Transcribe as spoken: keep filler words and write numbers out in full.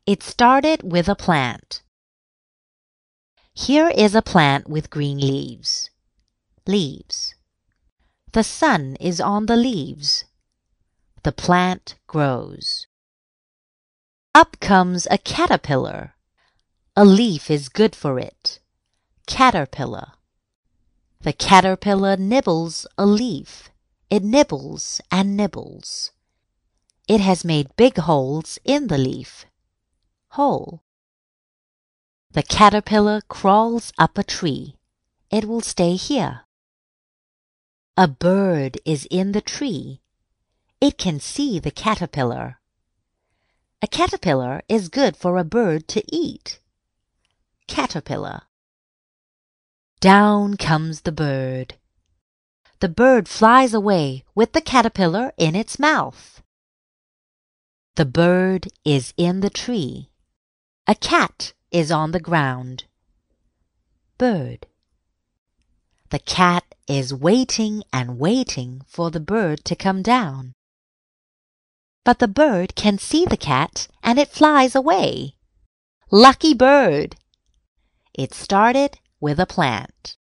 It started with a plant. Here is a plant with green leaves. Leaves. The sun is on the leaves. The plant grows. Up comes a caterpillar. A leaf is good for it. Caterpillar. The caterpillar nibbles a leaf. It nibbles and nibbles. It has made big holes in the leaf. Hole. The caterpillar crawls up a tree. It will stay here. A bird is in the tree. It can see the caterpillar. A caterpillar is good for a bird to eat. Caterpillar. Down comes the bird. The bird flies away with the caterpillar in its mouth. The bird is in the tree. A cat is on the ground. Bird. The cat is waiting and waiting for the bird to come down. But the bird can see the cat and it flies away. Lucky bird! It started with a plant.